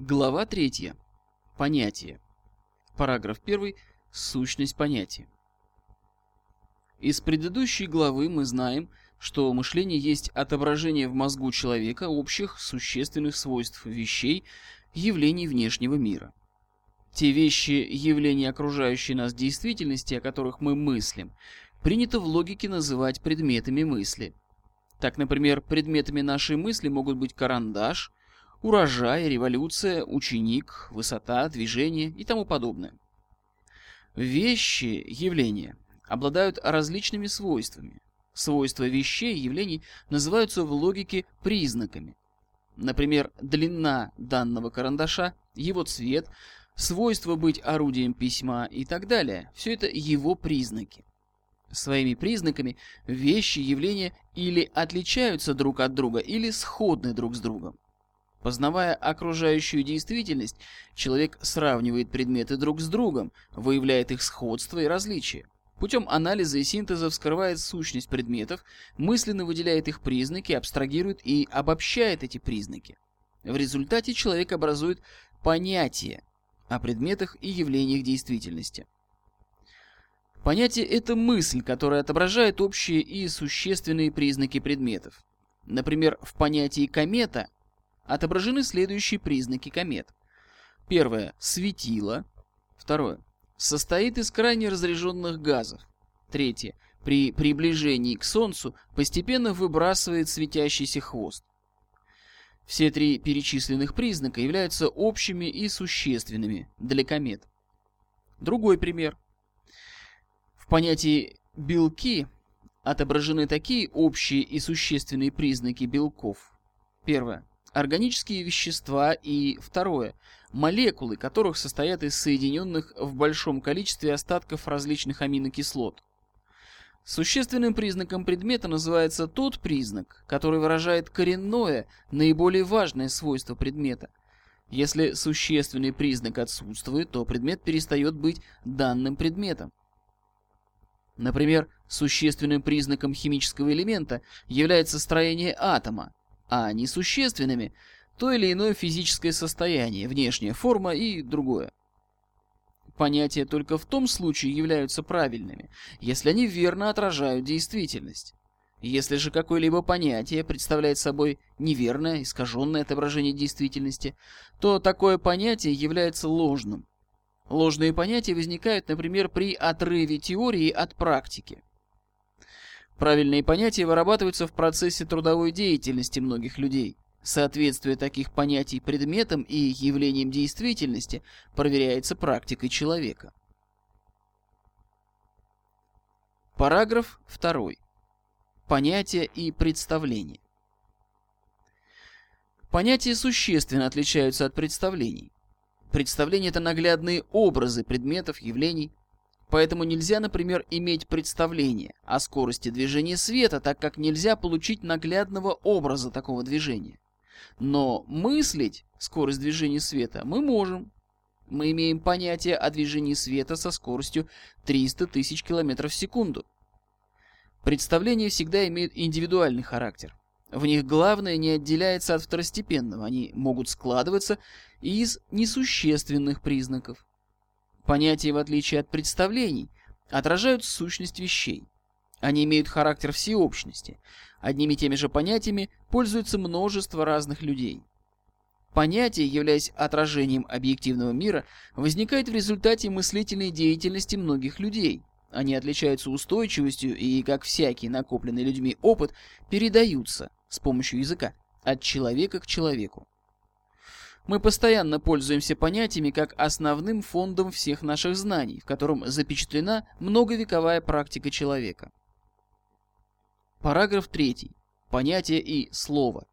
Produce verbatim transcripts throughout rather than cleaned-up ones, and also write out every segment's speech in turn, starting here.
Глава третья. Понятие. Параграф первый. Сущность понятия. Из предыдущей главы мы знаем, что мышление есть отображение в мозгу человека общих существенных свойств вещей, явлений внешнего мира. Те вещи, явления окружающей нас действительности, о которых мы мыслим, принято в логике называть предметами мысли. Так, например, предметами нашей мысли могут быть карандаш, урожай, революция, ученик, высота, движение и тому подобное. Вещи, явления, обладают различными свойствами. Свойства вещей, явлений называются в логике признаками. Например, длина данного карандаша, его цвет, свойство быть орудием письма и так далее. Все это его признаки. Своими признаками вещи, явления или отличаются друг от друга, или сходны друг с другом. Познавая окружающую действительность, человек сравнивает предметы друг с другом, выявляет их сходство и различия. Путем анализа и синтеза вскрывает сущность предметов, мысленно выделяет их признаки, абстрагирует и обобщает эти признаки. В результате человек образует понятие о предметах и явлениях действительности. Понятие – это мысль, которая отображает общие и существенные признаки предметов. Например, в понятии «комета» отображены следующие признаки комет. Первое – светило. Второе – состоит из крайне разряженных газов. Третье – при приближении к Солнцу постепенно выбрасывает светящийся хвост. Все три перечисленных признака являются общими и существенными для комет. Другой пример. В понятии «белки» отображены такие общие и существенные признаки белков. Первое – органические вещества, и второе – молекулы, которых состоят из соединенных в большом количестве остатков различных аминокислот. Существенным признаком предмета называется тот признак, который выражает коренное, наиболее важное свойство предмета. Если существенный признак отсутствует, то предмет перестает быть данным предметом. Например, существенным признаком химического элемента является строение атома, а несущественными – то или иное физическое состояние, внешняя форма и другое. Понятия только в том случае являются правильными, если они верно отражают действительность. Если же какое-либо понятие представляет собой неверное, искаженное отображение действительности, то такое понятие является ложным. Ложные понятия возникают, например, при отрыве теории от практики. Правильные понятия вырабатываются в процессе трудовой деятельности многих людей. Соответствие таких понятий предметам и явлениям действительности проверяется практикой человека. Параграф второй. Понятия и представления. Понятия существенно отличаются от представлений. Представления – это наглядные образы предметов, явлений. Поэтому нельзя, например, иметь представление о скорости движения света, так как нельзя получить наглядного образа такого движения. Но мыслить скорость движения света мы можем. Мы имеем понятие о движении света со скоростью триста тысяч километров в секунду. Представления всегда имеют индивидуальный характер. В них главное не отделяется от второстепенного, они могут складываться из несущественных признаков. Понятия, в отличие от представлений, отражают сущность вещей. Они имеют характер всеобщности. Одними и теми же понятиями пользуются множество разных людей. Понятие, являясь отражением объективного мира, возникает в результате мыслительной деятельности многих людей. Они отличаются устойчивостью и, как всякий накопленный людьми опыт, передаются с помощью языка от человека к человеку. Мы постоянно пользуемся понятиями как основным фондом всех наших знаний, в котором запечатлена многовековая практика человека. Параграф третий. Понятие и слово.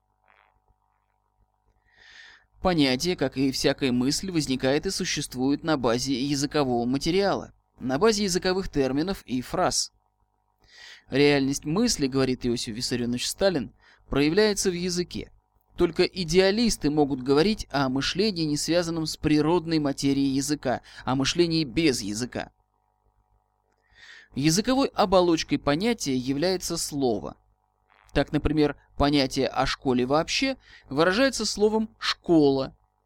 Понятие, как и всякая мысль, возникает и существует на базе языкового материала, на базе языковых терминов и фраз. Реальность мысли, говорит Иосиф Виссарионович Сталин, проявляется в языке. Только идеалисты могут говорить о мышлении, не связанном с природной материей языка, о мышлении без языка. Языковой оболочкой понятия является слово. Так, например, понятие о школе вообще выражается словом «школа».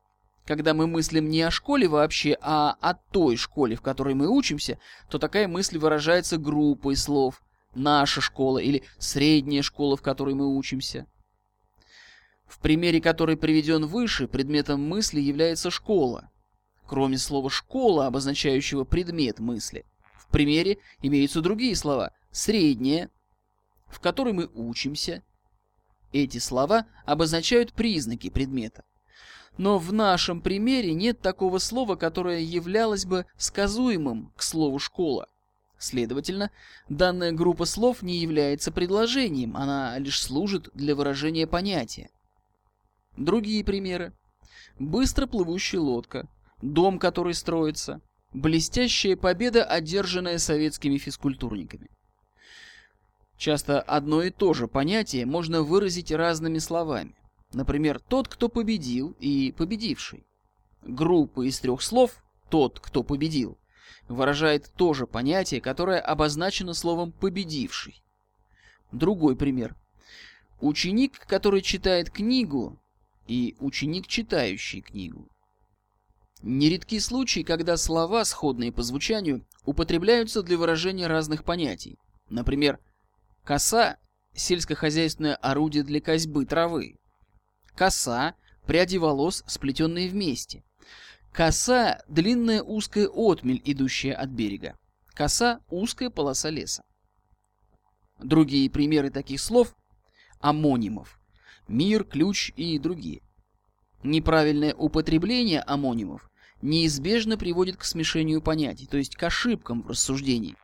Когда мы мыслим не о школе вообще, а о той школе, в которой мы учимся, то такая мысль выражается группой слов: наша школа или средняя школа, в которой мы учимся. В примере, который приведен выше, предметом мысли является школа. Кроме слова «школа», обозначающего предмет мысли, в примере имеются другие слова: средняя, в которой мы учимся. Эти слова обозначают признаки предмета. Но в нашем примере нет такого слова, которое являлось бы сказуемым к слову «школа». Следовательно, данная группа слов не является предложением, она лишь служит для выражения понятия. Другие примеры: быстро плывущая лодка, дом, который строится, блестящая победа, одержанная советскими физкультурниками. Часто одно и то же понятие можно выразить разными словами. Например, «тот, кто победил» и «победивший». Группа из трех слов «тот, кто победил» выражает то же понятие, которое обозначено словом «победивший». Другой пример: ученик, который читает книгу, и ученик, читающий книгу. Нередки случаи, когда слова, сходные по звучанию, употребляются для выражения разных понятий. Например, коса – сельскохозяйственное орудие для косьбы травы. Коса – пряди волос, сплетенные вместе. Коса – длинная узкая отмель, идущая от берега. Коса – узкая полоса леса. Другие примеры таких слов – амонимов: мир, ключ и другие. Неправильное употребление амонимов неизбежно приводит к смешению понятий, то есть к ошибкам в рассуждении.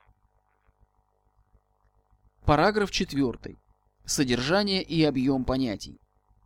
Параграф четвёртый. Содержание и объем понятий.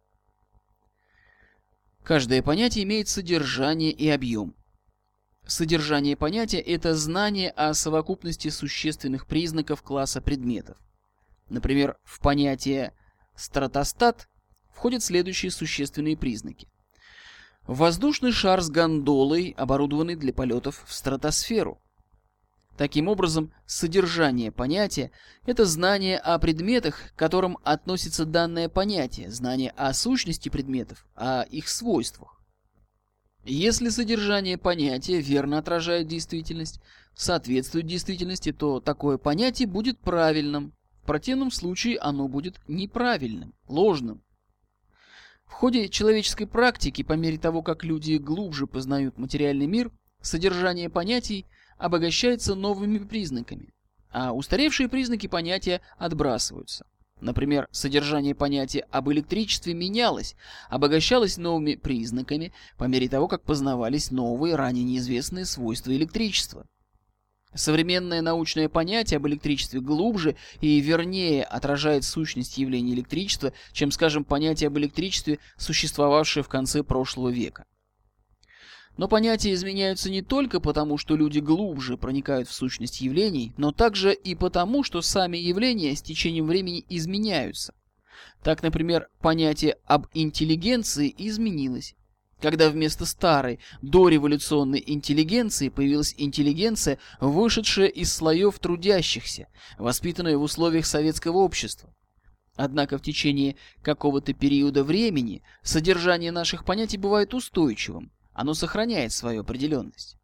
Каждое понятие имеет содержание и объем. Содержание понятия – это знание о совокупности существенных признаков класса предметов. Например, в понятие «стратостат» входят следующие существенные признаки. Воздушный шар с гондолой, оборудованный для полетов в стратосферу. Таким образом, содержание понятия – это знание о предметах, к которым относится данное понятие, знание о сущности предметов, о их свойствах. Если содержание понятия верно отражает действительность, соответствует действительности, то такое понятие будет правильным. В противном случае оно будет неправильным, ложным. В ходе человеческой практики, по мере того, как люди глубже познают материальный мир, содержание понятий обогащается новыми признаками, а устаревшие признаки понятия отбрасываются. Например, содержание понятия об электричестве менялось, обогащалось новыми признаками по мере того, как познавались новые, ранее неизвестные свойства электричества. Современное научное понятие об электричестве глубже и вернее отражает сущность явления электричества, чем, скажем, понятие об электричестве, существовавшее в конце прошлого века. Но понятия изменяются не только потому, что люди глубже проникают в сущность явлений, но также и потому, что сами явления с течением времени изменяются. Так, например, понятие об интеллигенции изменилось. Когда вместо старой дореволюционной интеллигенции появилась интеллигенция, вышедшая из слоев трудящихся, воспитанная в условиях советского общества. Однако в течение какого-то периода времени содержание наших понятий бывает устойчивым, оно сохраняет свою определенность.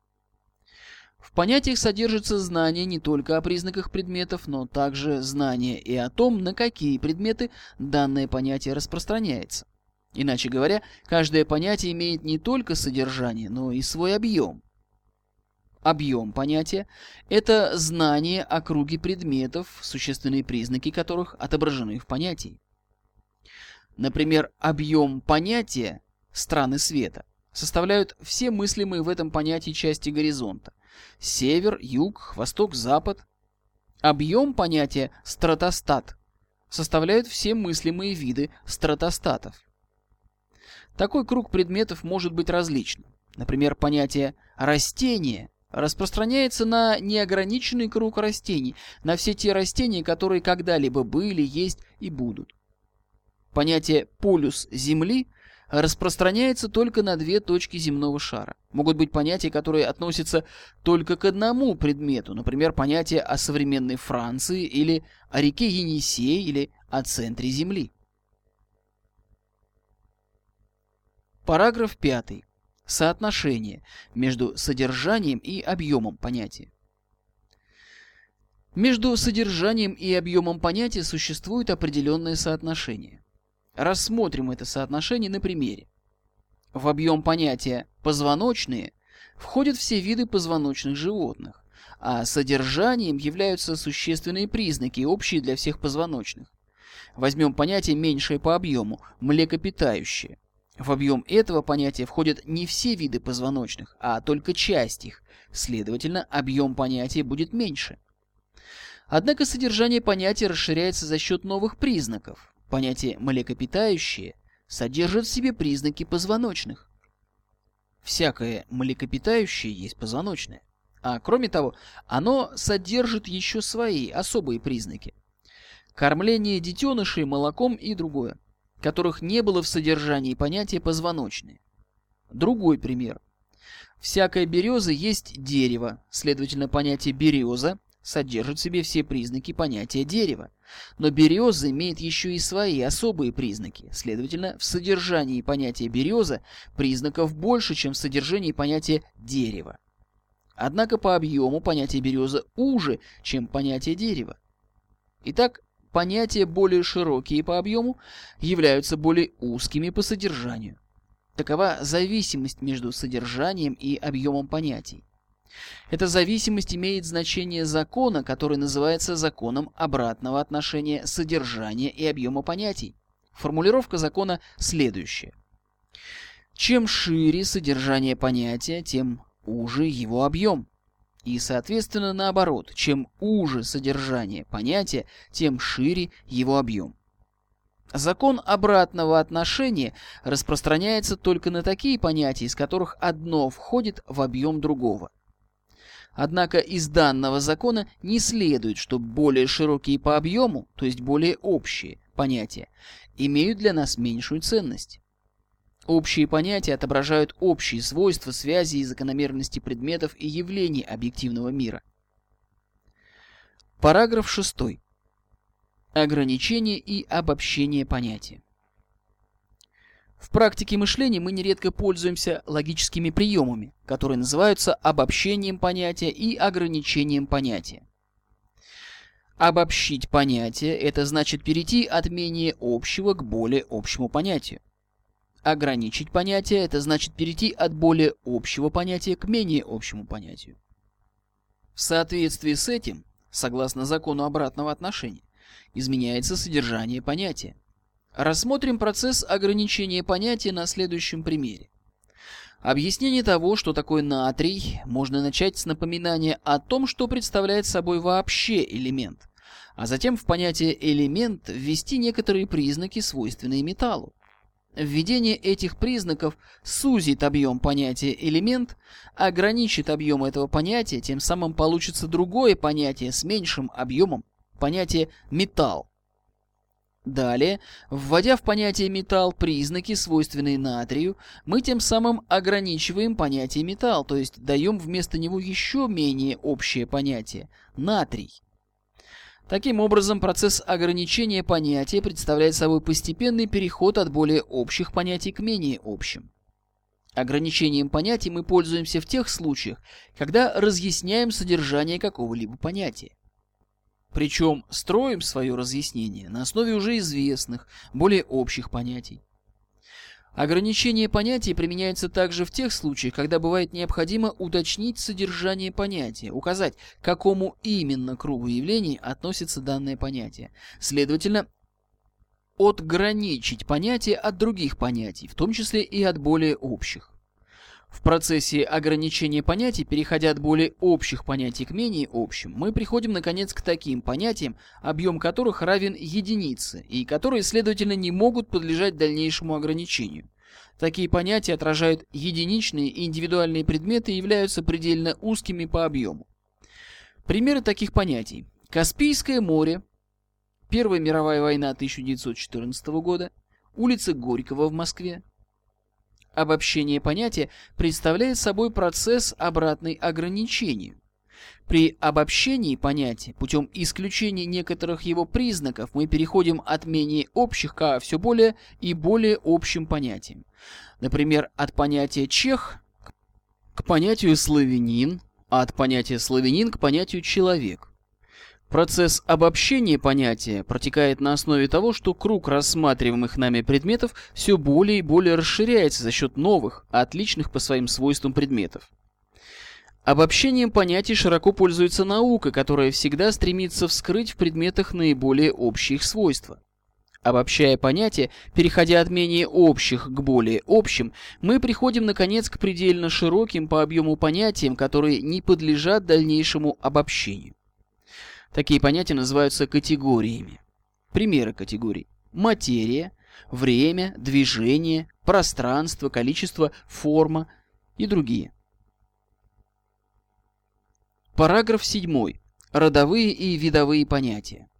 В понятиях содержится знание не только о признаках предметов, но также знание и о том, на какие предметы данное понятие распространяется. Иначе говоря, каждое понятие имеет не только содержание, но и свой объем. Объем понятия – это знание о круге предметов, существенные признаки которых отображены в понятии. Например, объем понятия «страны света» составляют все мыслимые в этом понятии части горизонта – север, юг, восток, запад. Объем понятия «стратостат» составляют все мыслимые виды стратостатов. Такой круг предметов может быть различным. Например, понятие «растение» распространяется на неограниченный круг растений, на все те растения, которые когда-либо были, есть и будут. Понятие «полюс Земли» распространяется только на две точки земного шара. Могут быть понятия, которые относятся только к одному предмету, например, понятие о современной Франции или о реке Енисей или о центре Земли. Параграф пятый. Соотношение между содержанием и объемом понятия. Между содержанием и объемом понятия существует определенное соотношение. Рассмотрим это соотношение на примере. В объем понятия «позвоночные» входят все виды позвоночных животных, а содержанием являются существенные признаки, общие для всех позвоночных. Возьмем понятие меньшее по объему – млекопитающее. В объем этого понятия входят не все виды позвоночных, а только часть их, следовательно, объем понятия будет меньше. Однако содержание понятия расширяется за счет новых признаков. Понятие «млекопитающее» содержит в себе признаки позвоночных. Всякое млекопитающее есть позвоночное. А кроме того, оно содержит еще свои особые признаки. Кормление детенышей молоком и другое, которых не было в содержании понятия позвоночные. Другой пример. Всякая береза есть дерево, следовательно, понятие береза содержит в себе все признаки понятия дерева. Но береза имеет еще и свои особые признаки, следовательно, в содержании понятия береза признаков больше, чем в содержании понятия дерева. Однако по объему понятие береза уже, чем понятие дерева. Итак, понятия более широкие по объему являются более узкими по содержанию. Такова зависимость между содержанием и объемом понятий. Эта зависимость имеет значение закона, который называется законом обратного отношения содержания и объема понятий. Формулировка закона следующая. Чем шире содержание понятия, тем уже его объем. И, соответственно, наоборот, чем уже содержание понятия, тем шире его объем. Закон обратного отношения распространяется только на такие понятия, из которых одно входит в объем другого. Однако из данного закона не следует, что более широкие по объему, то есть более общие понятия, имеют для нас меньшую ценность. Общие понятия отображают общие свойства, связи и закономерности предметов и явлений объективного мира. Параграф шестой. Ограничение и обобщение понятия. В практике мышления мы нередко пользуемся логическими приемами, которые называются обобщением понятия и ограничением понятия. Обобщить понятие – это значит перейти от менее общего к более общему понятию. Ограничить понятие – это значит перейти от более общего понятия к менее общему понятию. В соответствии с этим, согласно закону обратного отношения, изменяется содержание понятия. Рассмотрим процесс ограничения понятия на следующем примере. Объяснение того, что такое натрий, можно начать с напоминания о том, что представляет собой вообще элемент, а затем в понятие «элемент» ввести некоторые признаки, свойственные металлу. Введение этих признаков сузит объем понятия «элемент», ограничит объем этого понятия, тем самым получится другое понятие с меньшим объемом, понятие «металл». Далее, вводя в понятие «металл» признаки, свойственные натрию, мы тем самым ограничиваем понятие «металл», то есть даем вместо него еще менее общее понятие – натрий. Таким образом, процесс ограничения понятия представляет собой постепенный переход от более общих понятий к менее общим. Ограничением понятий мы пользуемся в тех случаях, когда разъясняем содержание какого-либо понятия. Причем строим свое разъяснение на основе уже известных, более общих понятий. Ограничение понятий применяется также в тех случаях, когда бывает необходимо уточнить содержание понятия, указать, к какому именно кругу явлений относится данное понятие. Следовательно, отграничить понятие от других понятий, в том числе и от более общих. В процессе ограничения понятий, переходя от более общих понятий к менее общим, мы приходим, наконец, к таким понятиям, объем которых равен единице, и которые, следовательно, не могут подлежать дальнейшему ограничению. Такие понятия отражают единичные и индивидуальные предметы и являются предельно узкими по объему. Примеры таких понятий. Каспийское море, Первая мировая война тысяча девятьсот четырнадцатого года, улица Горького в Москве. Обобщение понятия представляет собой процесс, обратный ограничению. При обобщении понятия путем исключения некоторых его признаков мы переходим от менее общих к все более и более общим понятиям. Например, от понятия «чех» к понятию «славянин», а от понятия «славянин» к понятию «человек». Процесс обобщения понятия протекает на основе того, что круг рассматриваемых нами предметов все более и более расширяется за счет новых, отличных по своим свойствам предметов. Обобщением понятий широко пользуется наука, которая всегда стремится вскрыть в предметах наиболее общие их свойства. Обобщая понятия, переходя от менее общих к более общим, мы приходим, наконец, к предельно широким по объему понятиям, которые не подлежат дальнейшему обобщению. Такие понятия называются категориями. Примеры категорий: материя, время, движение, пространство, количество, форма и другие. Параграф седьмой. Родовые и видовые понятия.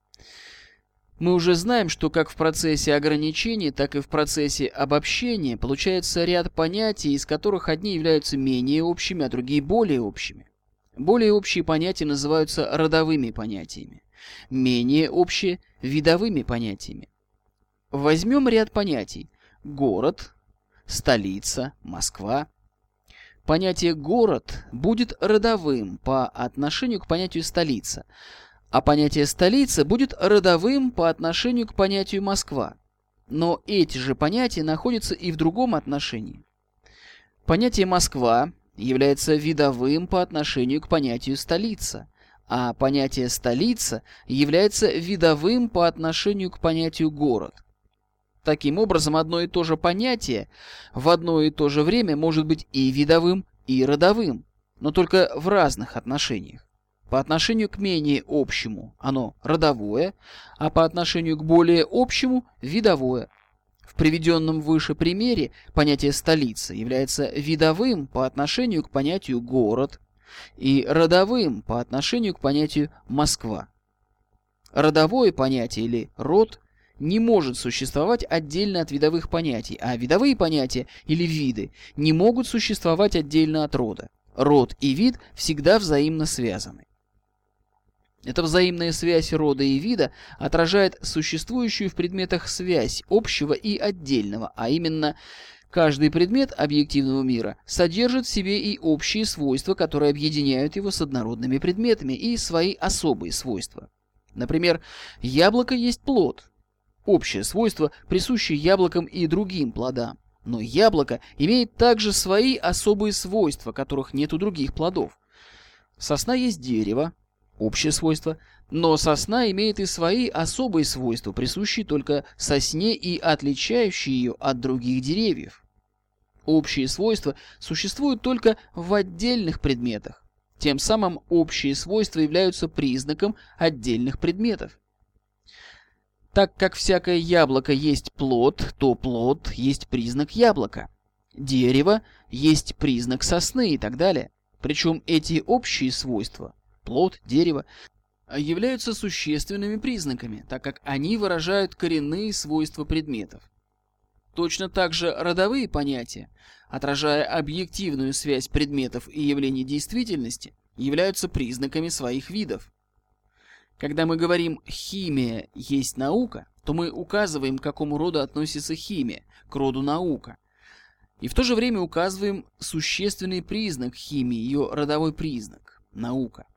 Мы уже знаем, что как в процессе ограничения, так и в процессе обобщения получается ряд понятий, из которых одни являются менее общими, а другие более общими. Более общие понятия называются родовыми понятиями, менее общие – видовыми понятиями. Возьмем ряд понятий: город, столица, Москва. Понятие «город» будет родовым по отношению к понятию «столица», а понятие «столица» будет родовым по отношению к понятию «Москва». Но эти же понятия находятся и в другом отношении. Понятие «Москва» является видовым по отношению к понятию «столица», а понятие «столица» является видовым по отношению к понятию «город». Таким образом, одно и то же понятие в одно и то же время может быть и видовым, и родовым, но только в разных отношениях. По отношению к менее общему оно родовое, а по отношению к более общему – видовое. В приведенном выше примере понятие «столица» является видовым по отношению к понятию «город» и родовым по отношению к понятию «Москва». Родовое понятие или род не может существовать отдельно от видовых понятий, а видовые понятия или виды не могут существовать отдельно от рода. Род и вид всегда взаимно связаны. Эта взаимная связь рода и вида отражает существующую в предметах связь общего и отдельного, а именно каждый предмет объективного мира содержит в себе и общие свойства, которые объединяют его с однородными предметами, и свои особые свойства. Например, яблоко есть плод. Общее свойство, присущее яблокам и другим плодам. Но яблоко имеет также свои особые свойства, которых нет у других плодов. Сосна есть дерево, общее свойство, но сосна имеет и свои особые свойства, присущие только сосне и отличающие ее от других деревьев. Общие свойства существуют только в отдельных предметах. Тем самым общие свойства являются признаком отдельных предметов. Так как всякое яблоко есть плод, то плод есть признак яблока. Дерево есть признак сосны и так далее. Причем эти общие свойства – плод, дерево – являются существенными признаками, так как они выражают коренные свойства предметов. Точно так же родовые понятия, отражая объективную связь предметов и явлений действительности, являются признаками своих видов. Когда мы говорим «химия есть наука», то мы указываем, к какому роду относится химия, к роду наука. И в то же время указываем существенный признак химии, ее родовой признак – наука.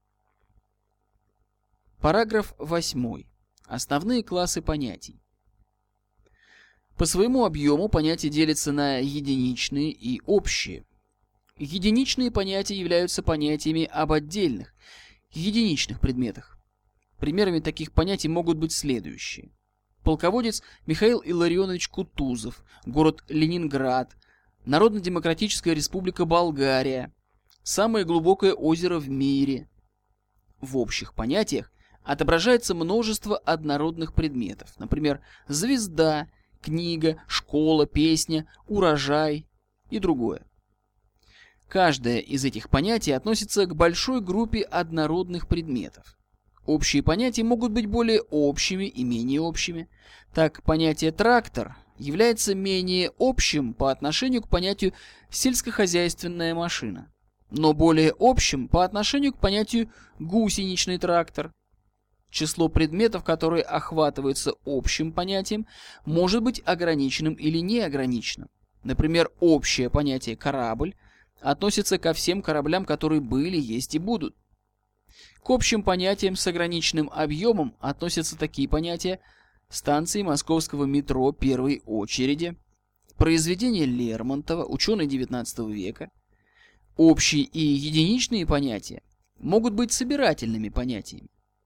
Параграф восьмой. Основные классы понятий. По своему объему понятия делятся на единичные и общие. Единичные понятия являются понятиями об отдельных, единичных предметах. Примерами таких понятий могут быть следующие. Полководец Михаил Илларионович Кутузов, город Ленинград, Народно-демократическая республика Болгария, самое глубокое озеро в мире. В общих понятиях отображается множество однородных предметов, например, звезда, книга, школа, песня, урожай и другое. Каждое из этих понятий относится к большой группе однородных предметов. Общие понятия могут быть более общими и менее общими. Так, понятие «трактор» является менее общим по отношению к понятию «сельскохозяйственная машина». но более общим по отношению к понятию «гусеничный трактор». Число предметов, которые охватываются общим понятием, может быть ограниченным или неограниченным. Например, общее понятие «корабль» относится ко всем кораблям, которые были, есть и будут. К общим понятиям с ограниченным объемом относятся такие понятия: станции московского метро первой очереди, произведения Лермонтова, ученый девятнадцатого века. Общие и единичные понятия могут быть собирательными понятиями.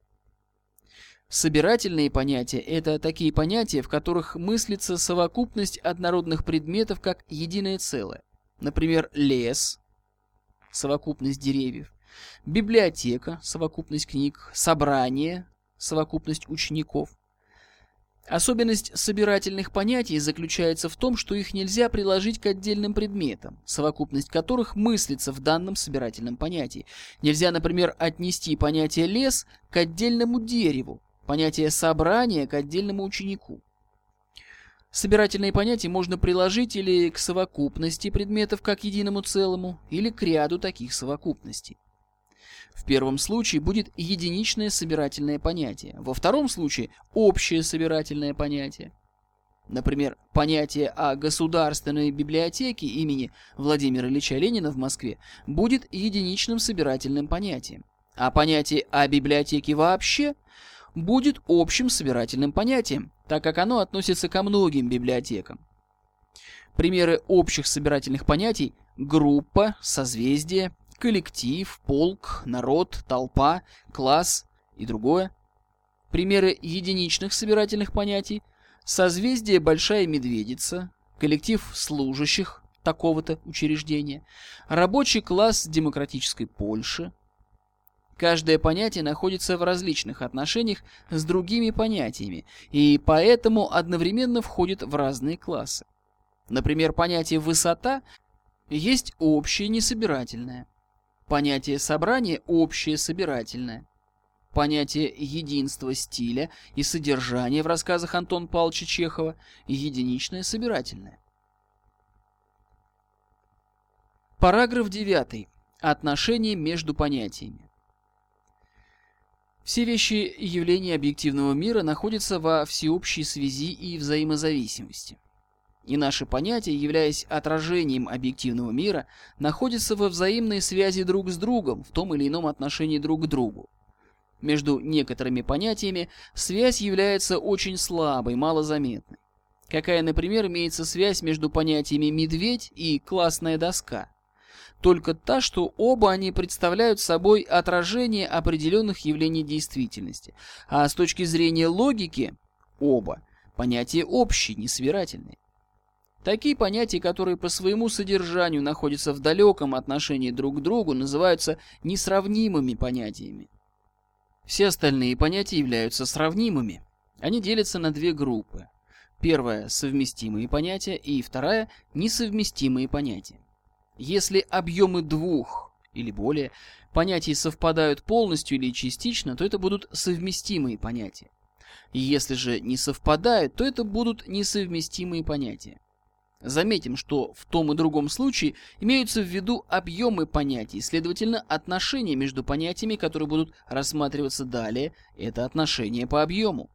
Собирательные понятия – это такие понятия, в которых мыслится совокупность однородных предметов как единое целое. Например, лес – совокупность деревьев, библиотека – совокупность книг, собрание – совокупность учеников. Особенность собирательных понятий заключается в том, что их нельзя приложить к отдельным предметам, совокупность которых мыслится в данном собирательном понятии. Нельзя, например, отнести понятие «лес» к отдельному дереву, понятие «собрание» к отдельному ученику. Собирательные понятия можно приложить или к совокупности предметов как единому целому, или к ряду таких совокупностей. В первом случае будет единичное собирательное понятие, во втором случае общее собирательное понятие. Например, понятие о государственной библиотеке имени Владимира Ильича Ленина в Москве будет единичным собирательным понятием, а понятие о библиотеке вообще будет общим собирательным понятием, так как оно относится ко многим библиотекам. Примеры общих собирательных понятий – группа, созвездие, коллектив, полк, народ, толпа, класс и другое. Примеры единичных собирательных понятий – созвездие Большая Медведица, коллектив служащих такого-то учреждения, рабочий класс демократической Польши. Каждое понятие находится в различных отношениях с другими понятиями и поэтому одновременно входит в разные классы. Например, понятие «высота» есть общее несобирательное. Понятие «собрание» – общее собирательное. Понятие единства стиля и содержания в рассказах Антона Павловича Чехова – единичное собирательное. Параграф девятый. Отношения между понятиями. Все вещи и явления объективного мира находятся во всеобщей связи и взаимозависимости. И наши понятия, являясь отражением объективного мира, находятся во взаимной связи друг с другом, в том или ином отношении друг к другу. Между некоторыми понятиями связь является очень слабой, малозаметной. Какая, например, имеется связь между понятиями «медведь» и «классная доска»? Только та, что оба они представляют собой отражение определенных явлений действительности, а с точки зрения логики оба понятия общие, несобирательные. Такие понятия, которые по своему содержанию находятся в далеком отношении друг к другу, называются несравнимыми понятиями. Все остальные понятия являются сравнимыми. Они делятся на две группы. Первая – совместимые понятия, и вторая – несовместимые понятия. Если объемы двух или более понятий совпадают полностью или частично, то это будут совместимые понятия. Если же не совпадают, то это будут несовместимые понятия. Заметим, что в том и другом случае имеются в виду объемы понятий, следовательно, отношения между понятиями, которые будут рассматриваться далее, это отношения по объему.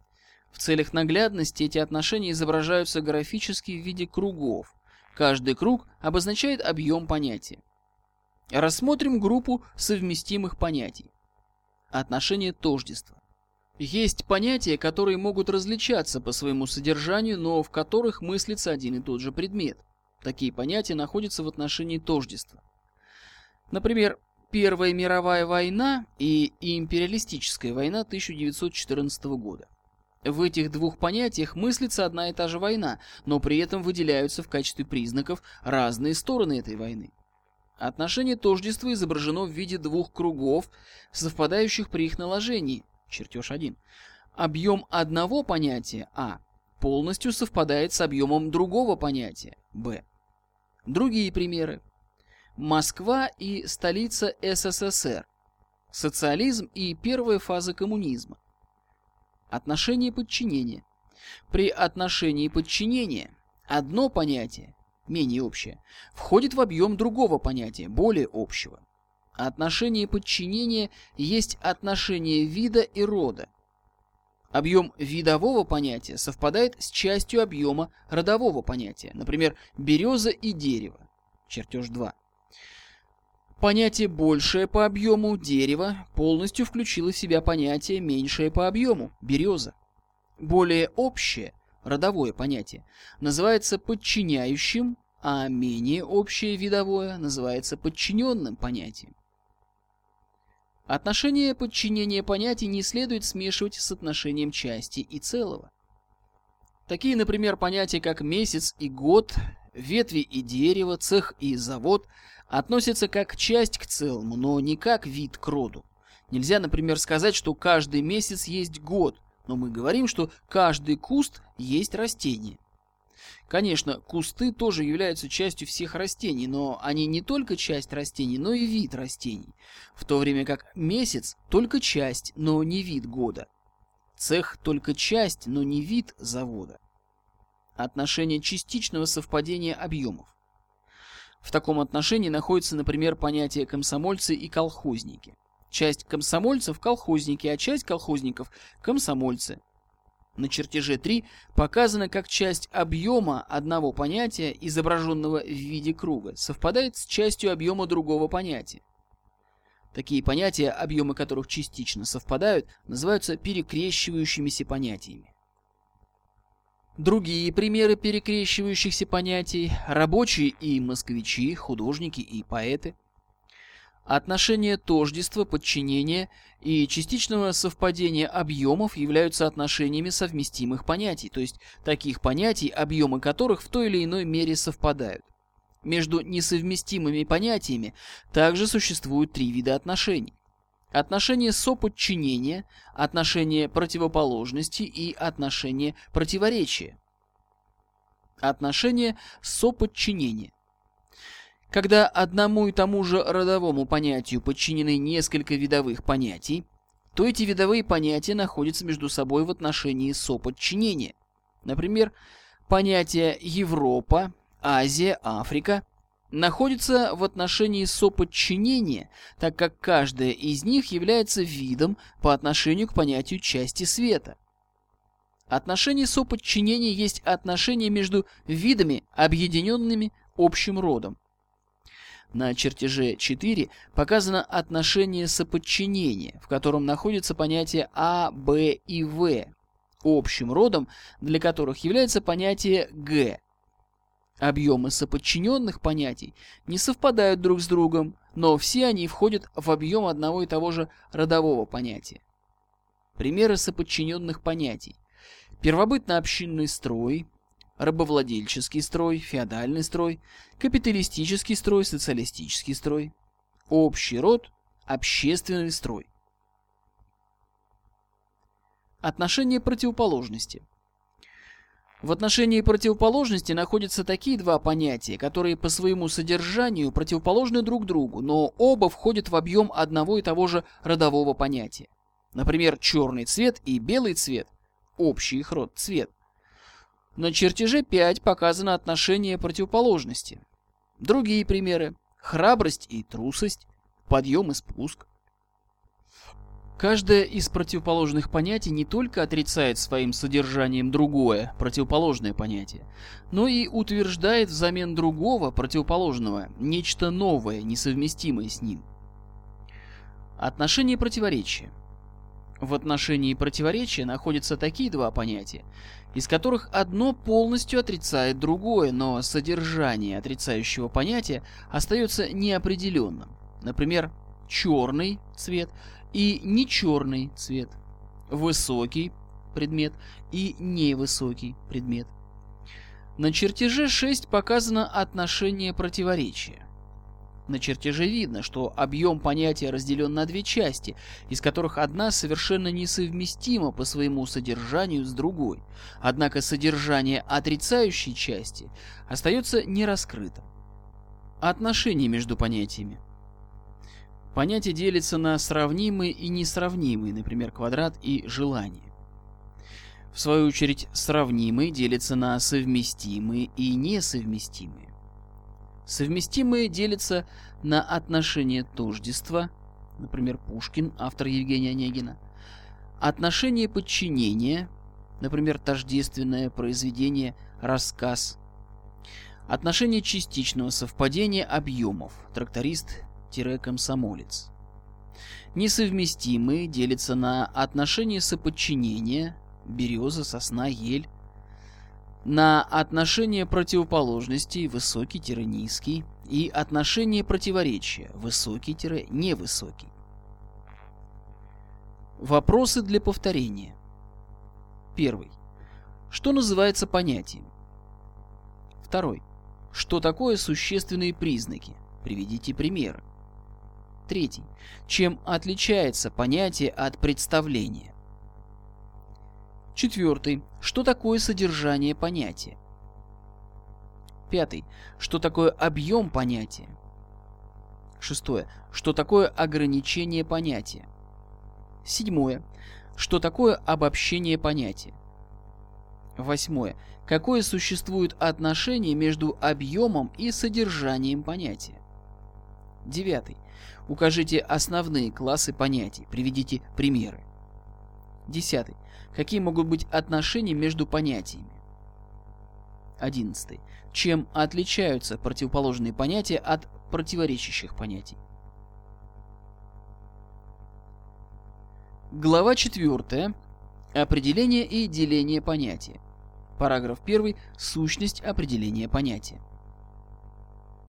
В целях наглядности эти отношения изображаются графически в виде кругов. Каждый круг обозначает объем понятия. Рассмотрим группу совместимых понятий. Отношение тождества. Есть понятия, которые могут различаться по своему содержанию, но в которых мыслится один и тот же предмет. Такие понятия находятся в отношении тождества. Например, Первая мировая война и империалистическая война тысяча девятьсот четырнадцатого года. В этих двух понятиях мыслится одна и та же война, но при этом выделяются в качестве признаков разные стороны этой войны. Отношение тождества изображено в виде двух кругов, совпадающих при их наложении. Чертеж один. Объем одного понятия А полностью совпадает с объемом другого понятия Б. Другие примеры. Москва и столица СССР. Социализм и первая фаза коммунизма. Отношение подчинения. При отношении подчинения одно понятие менее общее, входит в объем другого понятия, более общего. Отношение подчинения есть отношение вида и рода. Объем видового понятия совпадает с частью объема родового понятия, например, береза и дерево, чертеж два. Понятие большее по объему дерева полностью включило в себя понятие меньшее по объему береза. Более общее родовое понятие называется подчиняющим, а менее общее видовое называется подчиненным понятием. Отношение подчинения понятий не следует смешивать с отношением части и целого. Такие, например, понятия, как месяц и год, ветви и дерево, цех и завод, относятся как часть к целому, но не как вид к роду. Нельзя, например, сказать, что каждый месяц есть год, но мы говорим, что каждый куст есть растение. Конечно, кусты тоже являются частью всех растений, но они не только часть растений, но и вид растений, в то время как месяц только часть, но не вид года. Цех только часть, но не вид завода. Отношение частичного совпадения объемов. В таком отношении находится, например, понятие комсомольцы и колхозники. Часть комсомольцев – колхозники, а часть колхозников – комсомольцы. На чертеже три показано, как часть объема одного понятия, изображенного в виде круга, совпадает с частью объема другого понятия. Такие понятия, объемы которых частично совпадают, называются перекрещивающимися понятиями. Другие примеры перекрещивающихся понятий – рабочие и москвичи, художники и поэты. Отношение тождества, подчинения и частичного совпадения объемов являются отношениями совместимых понятий, то есть таких понятий, объемы которых в той или иной мере совпадают. Между несовместимыми понятиями также существуют три вида отношений. Отношение соподчинения, отношение противоположности и отношение противоречия. Отношение соподчинения. Когда одному и тому же родовому понятию подчинены несколько видовых понятий, то эти видовые понятия находятся между собой в отношении соподчинения. Например, понятия Европа, Азия, Африка находятся в отношении соподчинения, так как каждая из них является видом по отношению к понятию части света. Отношение соподчинения есть отношение между видами, объединенными общим родом. На чертеже четыре показано отношение соподчинения, в котором находится понятие А, Б и В, общим родом для которых является понятие Г. Объемы соподчиненных понятий не совпадают друг с другом, но все они входят в объем одного и того же родового понятия. Примеры соподчиненных понятий: первобытно-общинный строй, рабовладельческий строй, феодальный строй, капиталистический строй, социалистический строй, общий род, общественный строй. Отношение противоположности. В отношении противоположности находятся такие два понятия, которые по своему содержанию противоположны друг другу, но оба входят в объем одного и того же родового понятия. Например, черный цвет и белый цвет – общий их род цвет. На чертеже пять показано отношение противоположности. Другие примеры – храбрость и трусость, подъем и спуск. Каждое из противоположных понятий не только отрицает своим содержанием другое, противоположное понятие, но и утверждает взамен другого, противоположного, нечто новое, несовместимое с ним. Отношение противоречия. В отношении противоречия находятся такие два понятия, из которых одно полностью отрицает другое, но содержание отрицающего понятия остается неопределенным. Например, черный цвет и нечерный цвет, высокий предмет и невысокий предмет. На чертеже шесть показано отношение противоречия. На чертеже видно, что объем понятия разделен на две части, из которых одна совершенно несовместима по своему содержанию с другой, однако содержание отрицающей части остается нераскрытым. Отношения между понятиями. Понятия делятся на сравнимые и несравнимые, например, квадрат и желание. В свою очередь, сравнимые делятся на совместимые и несовместимые. Совместимые делятся на отношение тождества, например, Пушкин, автор Евгения Онегина, отношение подчинения, например, тождественное произведение «Рассказ», отношение частичного совпадения объемов, тракторист-комсомолец. Несовместимые делятся на отношение соподчинения, береза, сосна, ель, на отношение противоположностей, высокий-низкий, и отношение противоречия, высокий-невысокий. Вопросы для повторения. Первый. Что называется понятием? Второй. Что такое существенные признаки? Приведите примеры. Третий. Чем отличается понятие от представления? Четвертый. Что такое содержание понятия? Пятый. Что такое объем понятия? Шестое. Что такое ограничение понятия? Седьмое. Что такое обобщение понятия? Восьмое. Какое существует отношение между объемом и содержанием понятия? Девятый. Укажите основные классы понятий. Приведите примеры. Десятый. Какие могут быть отношения между понятиями? Одиннадцатый. Чем отличаются противоположные понятия от противоречащих понятий? Глава четвертая. Определение и деление понятия. Параграф первый. Сущность определения понятия.